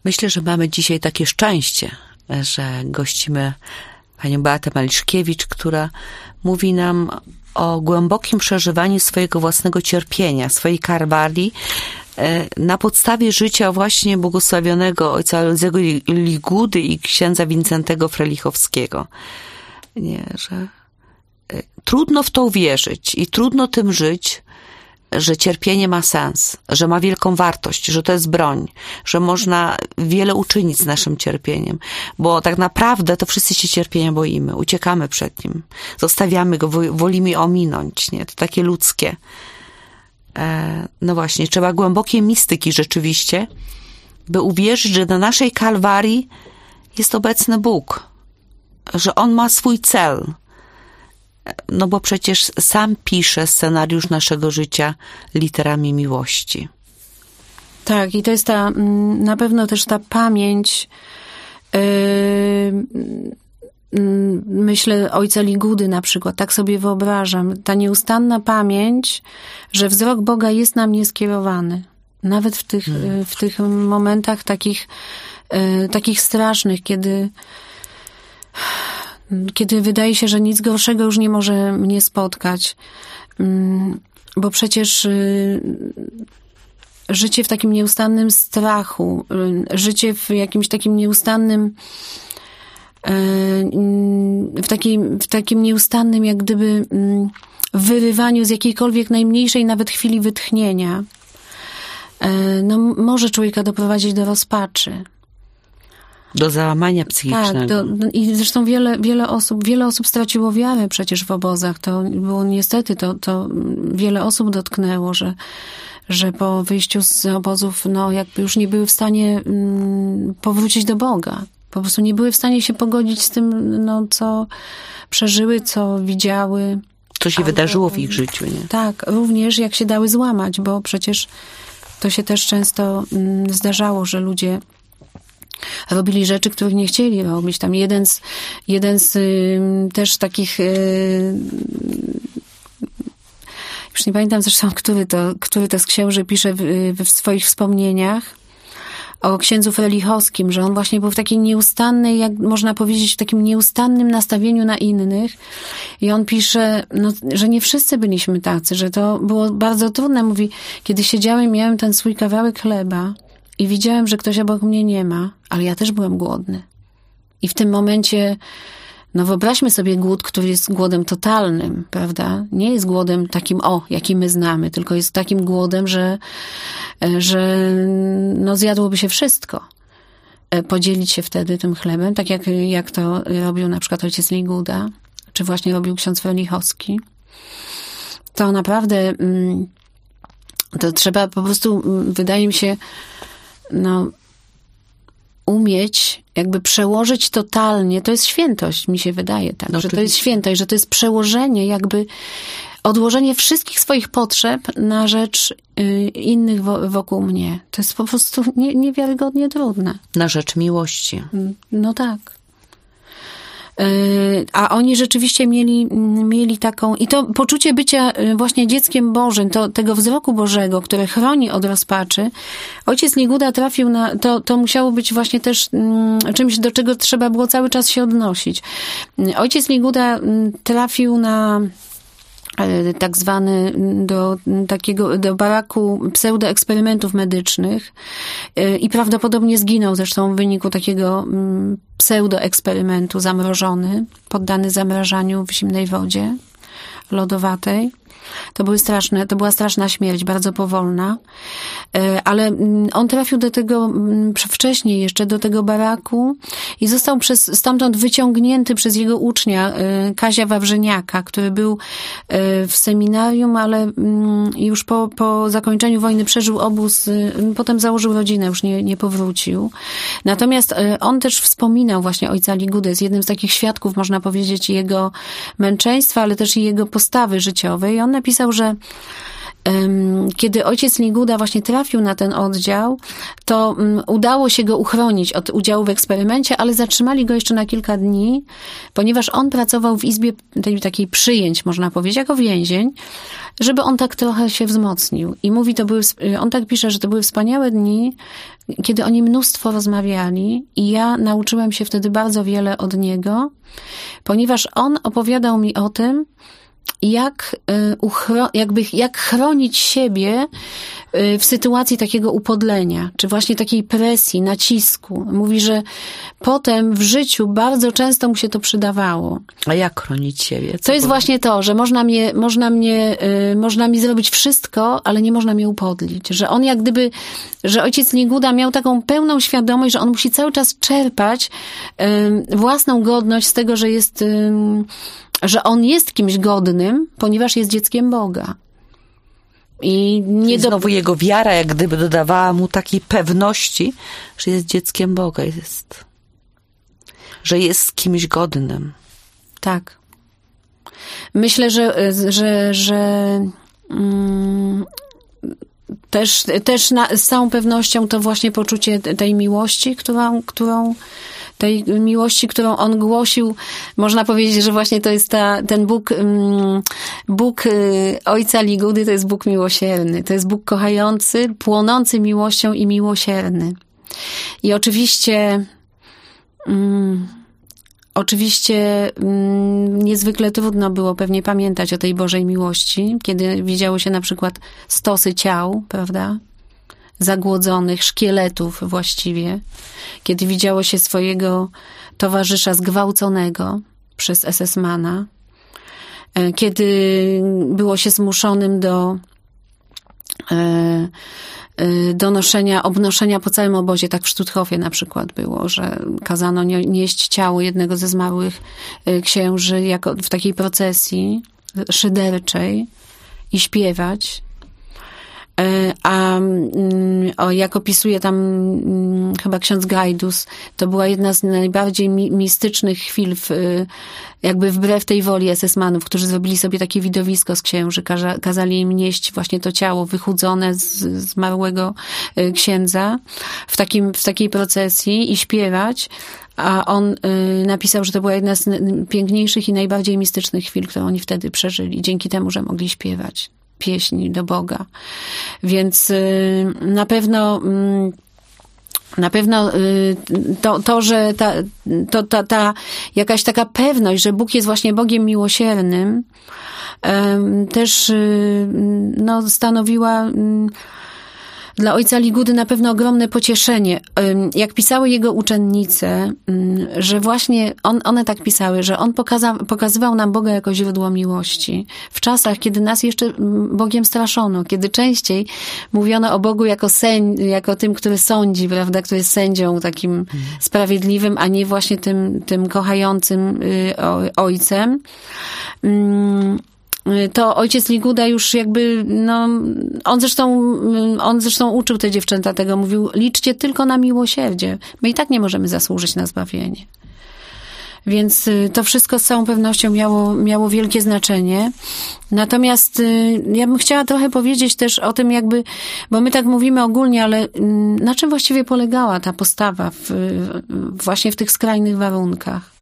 Myślę, że mamy dzisiaj takie szczęście, że gościmy panią Beatę Maliszkiewicz, która mówi nam o głębokim przeżywaniu swojego własnego cierpienia, swojej Kalwarii, na podstawie życia właśnie błogosławionego ojca Alzego Ligudy i księdza Wincentego Frelichowskiego. Nie, że trudno w to uwierzyć i trudno tym żyć, że cierpienie ma sens, że ma wielką wartość, że to jest broń, że można wiele uczynić z naszym cierpieniem, bo tak naprawdę to wszyscy się cierpienia boimy, uciekamy przed nim, zostawiamy go, wolimy ominąć, nie? To takie ludzkie. No właśnie, trzeba głębokiej mistyki rzeczywiście, by uwierzyć, że na naszej Kalwarii jest obecny Bóg, że On ma swój cel. No bo przecież sam pisze scenariusz naszego życia literami miłości. Tak, i to jest na pewno też ta pamięć, myślę ojca Ligudy na przykład, tak sobie wyobrażam, ta nieustanna pamięć, że wzrok Boga jest nam nieskierowany. Nawet w tych momentach takich strasznych, kiedy wydaje się, że nic gorszego już nie może mnie spotkać. Bo przecież życie w takim nieustannym strachu, życie w jakimś takim nieustannym, w takim nieustannym jak gdyby wyrywaniu z jakiejkolwiek najmniejszej nawet chwili wytchnienia, no może człowieka doprowadzić do rozpaczy. Do załamania psychicznego. Tak, i zresztą wiele osób straciło wiarę przecież w obozach. To było niestety, to wiele osób dotknęło, że po wyjściu z obozów, no jakby już nie były w stanie powrócić do Boga. Po prostu nie były w stanie się pogodzić z tym, no co przeżyły, co widziały. Co się wydarzyło w ich życiu, nie? Tak, również jak się dały złamać, bo przecież to się też często zdarzało, że ludzie robili rzeczy, których nie chcieli robić. Tam jeden z też takich, już nie pamiętam zresztą, który to z księży pisze w swoich wspomnieniach o księdzu Frelichowskim, że on właśnie był w takiej nieustannej, jak można powiedzieć, w takim nieustannym nastawieniu na innych. I on pisze, no, że nie wszyscy byliśmy tacy, że to było bardzo trudne. Mówi, kiedy siedziałem, miałem ten swój kawałek chleba i widziałem, że ktoś obok mnie nie ma, ale ja też byłem głodny. I w tym momencie, no wyobraźmy sobie głód, który jest głodem totalnym, prawda? Nie jest głodem takim, jaki my znamy, tylko jest takim głodem, że no zjadłoby się wszystko. Podzielić się wtedy tym chlebem, tak jak to robił na przykład ojciec Liguda, czy właśnie robił ksiądz Frelichowski. To naprawdę, to trzeba po prostu, wydaje mi się, no, umieć jakby przełożyć totalnie, to jest świętość, mi się wydaje, tak, że to jest świętość, że to jest przełożenie, jakby odłożenie wszystkich swoich potrzeb na rzecz innych wokół mnie. To jest po prostu niewiarygodnie trudne. Na rzecz miłości. No tak. A oni rzeczywiście mieli taką, i to poczucie bycia właśnie dzieckiem Bożym, tego wzroku Bożego, które chroni od rozpaczy. Ojciec Liguda trafił na, to musiało być właśnie też czymś, do czego trzeba było cały czas się odnosić. Ojciec Liguda trafił na tak zwany do baraku pseudoeksperymentów medycznych i prawdopodobnie zginął zresztą w wyniku takiego pseudoeksperymentu, zamrożony, poddany zamrażaniu w zimnej wodzie lodowatej. To była straszna śmierć, bardzo powolna, ale on trafił do tego wcześniej jeszcze do tego baraku i został stamtąd wyciągnięty przez jego ucznia Kazia Wawrzyniaka, który był w seminarium, ale już po zakończeniu wojny przeżył obóz, potem założył rodzinę, już nie powrócił. Natomiast on też wspominał właśnie ojca Ligudę, jest jednym z takich świadków, można powiedzieć, jego męczeństwa, ale też i jego postawy życiowej. I on napisał, że kiedy ojciec Liguda właśnie trafił na ten oddział, to udało się go uchronić od udziału w eksperymencie, ale zatrzymali go jeszcze na kilka dni, ponieważ on pracował w izbie tej takiej przyjęć, można powiedzieć, jako więzień, żeby on tak trochę się wzmocnił. I mówi, on tak pisze, że to były wspaniałe dni, kiedy oni mnóstwo rozmawiali i ja nauczyłem się wtedy bardzo wiele od niego, ponieważ on opowiadał mi o tym, jak chronić siebie w sytuacji takiego upodlenia, czy właśnie takiej presji, nacisku. Mówi, że potem w życiu bardzo często mu się to przydawało. A jak chronić siebie? To jest właśnie to, że można mi zrobić wszystko, ale nie można mnie upodlić. Że on że ojciec Liguda miał taką pełną świadomość, że on musi cały czas czerpać własną godność z tego, że on jest kimś godnym, ponieważ jest dzieckiem Boga. I znowu jego wiara jak gdyby dodawała mu takiej pewności, że jest dzieckiem Boga, że jest kimś godnym. Tak. Myślę, że też z całą pewnością to właśnie poczucie tej miłości, którą on głosił. Można powiedzieć, że właśnie to jest ten Bóg ojca Ligudy, to jest Bóg miłosierny. To jest Bóg kochający, płonący miłością i miłosierny. I oczywiście niezwykle trudno było pewnie pamiętać o tej Bożej miłości, kiedy widziało się na przykład stosy ciał, prawda? Zagłodzonych, szkieletów właściwie, kiedy widziało się swojego towarzysza zgwałconego przez SS-mana, kiedy było się zmuszonym do obnoszenia po całym obozie, tak w Stutthofie na przykład było, że kazano nieść ciało jednego ze zmarłych księży w takiej procesji szyderczej i śpiewać. Jak opisuje tam chyba ksiądz Gajdus, to była jedna z najbardziej mistycznych chwil, jakby wbrew tej woli SS-manów, którzy zrobili sobie takie widowisko z księży, kazali im nieść właśnie to ciało wychudzone z zmarłego księdza w takiej procesji i śpiewać. A on napisał, że to była jedna z piękniejszych i najbardziej mistycznych chwil, które oni wtedy przeżyli, dzięki temu, że mogli śpiewać pieśni do Boga. Więc na pewno że ta jakaś taka pewność, że Bóg jest właśnie Bogiem miłosiernym, też stanowiła dla ojca Ligudy na pewno ogromne pocieszenie. Jak pisały jego uczennice, że właśnie one tak pisały, że on pokazywał nam Boga jako źródło miłości. W czasach, kiedy nas jeszcze Bogiem straszono, kiedy częściej mówiono o Bogu jako tym, który sądzi, prawda, który jest sędzią takim sprawiedliwym, a nie właśnie tym kochającym ojcem. To ojciec Liguda już jakby, on zresztą uczył te dziewczęta tego, mówił, liczcie tylko na miłosierdzie. My i tak nie możemy zasłużyć na zbawienie. Więc to wszystko z całą pewnością miało wielkie znaczenie. Natomiast ja bym chciała trochę powiedzieć też o tym jakby, bo my tak mówimy ogólnie, ale na czym właściwie polegała ta postawa właśnie w tych skrajnych warunkach?